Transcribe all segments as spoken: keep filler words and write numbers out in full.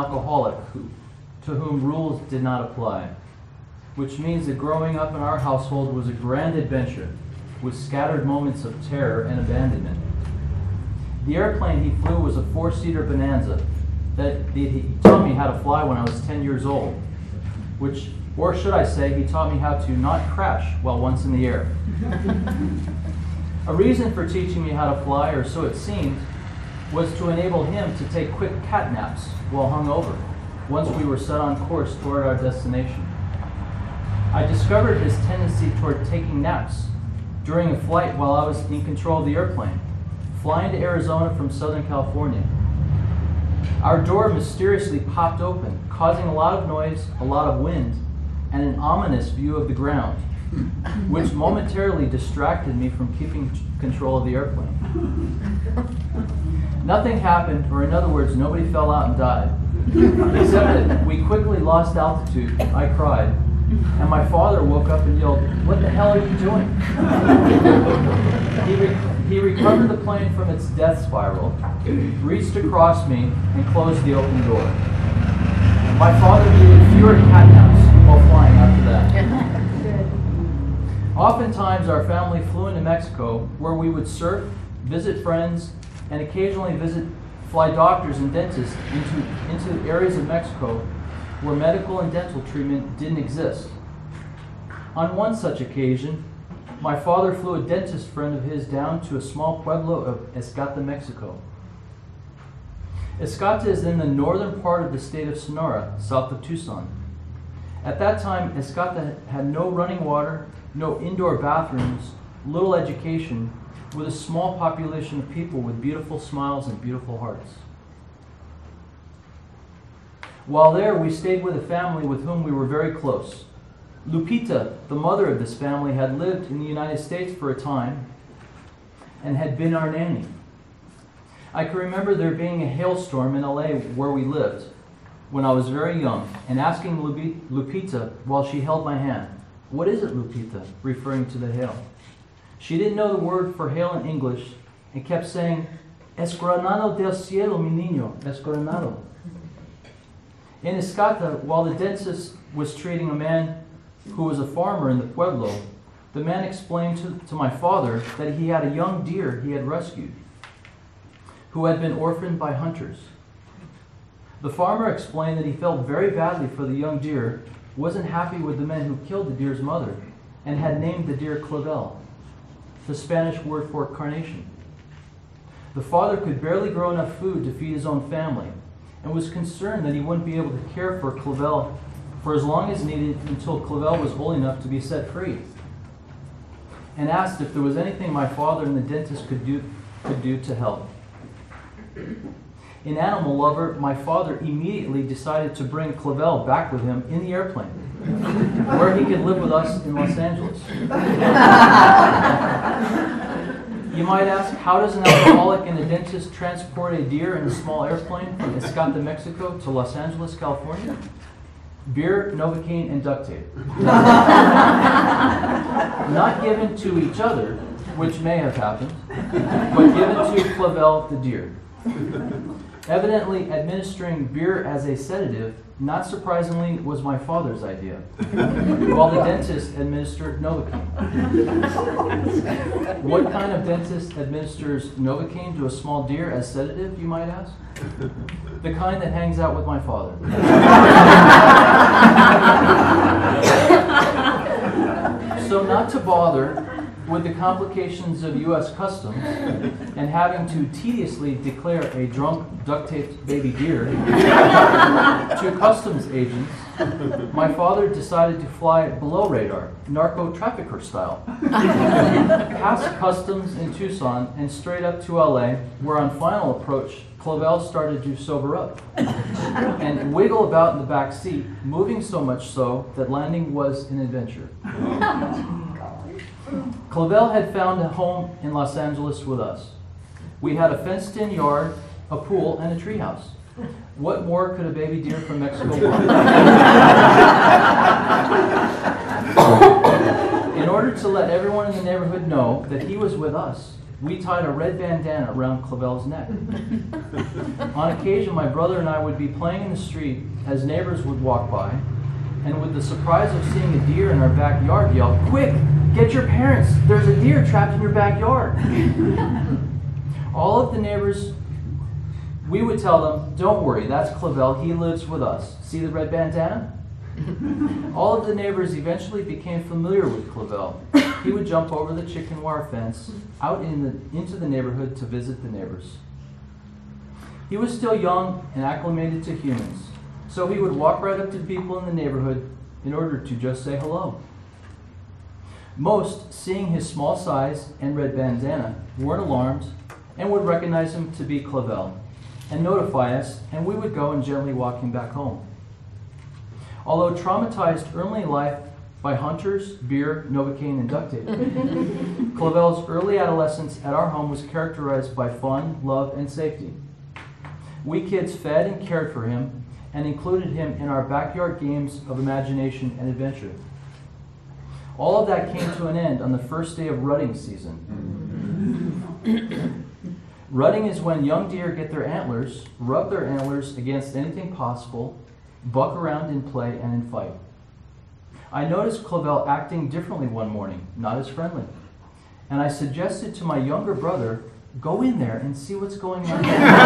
alcoholic who, to whom rules did not apply, which means that growing up in our household was a grand adventure with scattered moments of terror and abandonment. The airplane he flew was a four-seater Bonanza that he taught me how to fly when I was ten years old, which, or should I say, he taught me how to not crash while once in the air. A reason for teaching me how to fly, or so it seemed, was to enable him to take quick cat naps while hungover, once we were set on course toward our destination. I discovered his tendency toward taking naps during a flight while I was in control of the airplane, flying to Arizona from Southern California. Our door mysteriously popped open, causing a lot of noise, a lot of wind, and an ominous view of the ground, which momentarily distracted me from keeping control of the airplane. Nothing happened, or in other words, nobody fell out and died, except that we quickly lost altitude. I cried, and my father woke up and yelled, "What the hell are you doing?" he, re- he recovered the plane from its death spiral, reached across me, and closed the open door. My father needed fewer cat naps while flying after that. Oftentimes, our family flew into Mexico, where we would surf, visit friends, and occasionally visit, fly doctors and dentists into, into areas of Mexico where medical and dental treatment didn't exist. On one such occasion, my father flew a dentist friend of his down to a small pueblo of Escata, Mexico. Escata is in the northern part of the state of Sonora, south of Tucson. At that time, Escata had no running water, no indoor bathrooms, little education, with a small population of people with beautiful smiles and beautiful hearts. While there, we stayed with a family with whom we were very close. Lupita, the mother of this family, had lived in the United States for a time and had been our nanny. I can remember there being a hailstorm in L A where we lived when I was very young, and asking Lupita while she held my hand, "What is it, Lupita?" referring to the hail. She didn't know the word for hail in English and kept saying, "Es granado del cielo, mi niño, es granado." In Escata, while the dentist was treating a man who was a farmer in the pueblo, the man explained to, to my father that he had a young deer he had rescued, who had been orphaned by hunters. The farmer explained that he felt very badly for the young deer, wasn't happy with the men who killed the deer's mother, and had named the deer Clavel, the Spanish word for carnation. The father could barely grow enough food to feed his own family, and was concerned that he wouldn't be able to care for Clavel for as long as needed until Clavel was old enough to be set free, and asked if there was anything my father and the dentist could do, could do to help. An animal lover, my father immediately decided to bring Clavel back with him in the airplane, where he could live with us in Los Angeles. You might ask, how does an alcoholic and a dentist transport a deer in a small airplane from Escata, Mexico to Los Angeles, California? Beer, Novocaine, and duct tape. Not given to each other, which may have happened, but given to Clavel the deer. Evidently, administering beer as a sedative, not surprisingly, was my father's idea, while the dentist administered Novocaine. What kind of dentist administers Novocaine to a small deer as sedative, you might ask? The kind that hangs out with my father. So not to bother with the complications of U S customs and having to tediously declare a drunk, duct-taped baby deer to customs agents, my father decided to fly below radar, narco-trafficker style, past customs in Tucson and straight up to L A, where on final approach, Clavel started to sober up and wiggle about in the back seat, moving so much so that landing was an adventure. Clavel had found a home in Los Angeles with us. We had a fenced-in yard, a pool, and a treehouse. What more could a baby deer from Mexico want? In order to let everyone in the neighborhood know that he was with us, we tied a red bandana around Clavel's neck. On occasion, my brother and I would be playing in the street as neighbors would walk by, and with the surprise of seeing a deer in our backyard, yell, "Quick, get your parents! There's a deer trapped in your backyard!" All of the neighbors, we would tell them, "Don't worry, that's Clavel, he lives with us. See the red bandana?" All of the neighbors eventually became familiar with Clavel. He would jump over the chicken wire fence out in the, into the neighborhood to visit the neighbors. He was still young and acclimated to humans, so he would walk right up to people in the neighborhood in order to just say hello. Most, seeing his small size and red bandana, weren't alarmed and would recognize him to be Clavel and notify us, and we would go and gently walk him back home. Although traumatized early in life by hunters, beer, Novocaine, and duct tape, Clavel's early adolescence at our home was characterized by fun, love, and safety. We kids fed and cared for him and included him in our backyard games of imagination and adventure. All of that came to an end on the first day of rutting season. Rutting is when young deer get their antlers, rub their antlers against anything possible, buck around in play and in fight. I noticed Clavel acting differently one morning, not as friendly, and I suggested to my younger brother, "Go in there and see what's going on."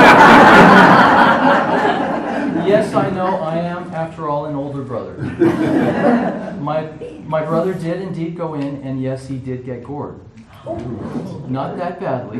Yes, I know, I am, after all, an older brother. My, my brother did indeed go in, and yes, he did get gored. Not that badly.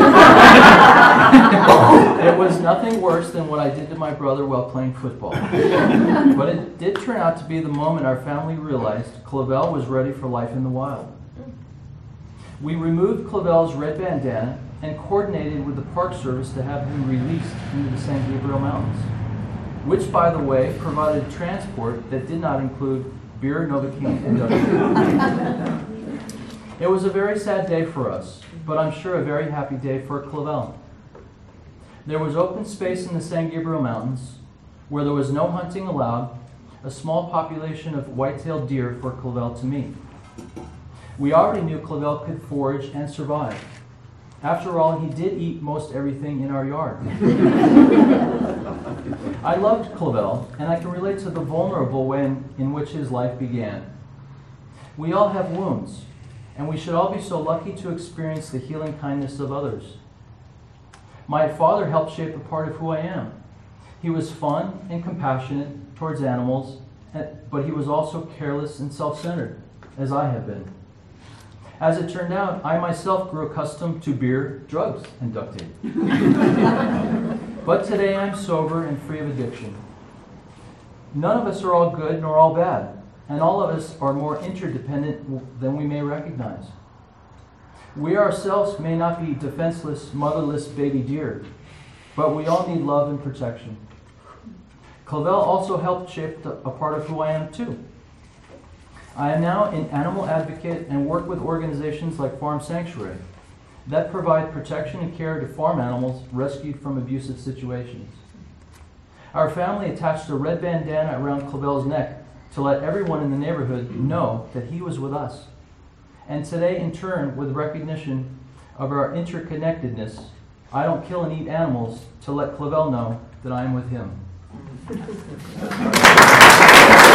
It was nothing worse than what I did to my brother while playing football. But it did turn out to be the moment our family realized Clavel was ready for life in the wild. We removed Clavel's red bandana and coordinated with the Park Service to have him released into the San Gabriel Mountains, which, by the way, provided transport that did not include beer, Novocaine, and duct tape. It was a very sad day for us, but I'm sure a very happy day for Clavel. There was open space in the San Gabriel Mountains where there was no hunting allowed, a small population of white-tailed deer for Clavel to meet. We already knew Clavel could forage and survive. After all, he did eat most everything in our yard. I loved Clavel, and I can relate to the vulnerable way in, in which his life began. We all have wounds, and we should all be so lucky to experience the healing kindness of others. My father helped shape a part of who I am. He was fun and compassionate towards animals, but he was also careless and self-centered, as I have been. As it turned out, I myself grew accustomed to beer, drugs, and duct tape. But today I'm sober and free of addiction. None of us are all good nor all bad, and all of us are more interdependent than we may recognize. We ourselves may not be defenseless, motherless baby deer, but we all need love and protection. Clavel also helped shape a part of who I am too. I am now an animal advocate and work with organizations like Farm Sanctuary that provide protection and care to farm animals rescued from abusive situations. Our family attached a red bandana around Clavel's neck to let everyone in the neighborhood know that he was with us. And today, in turn, with recognition of our interconnectedness, I don't kill and eat animals to let Clavel know that I am with him.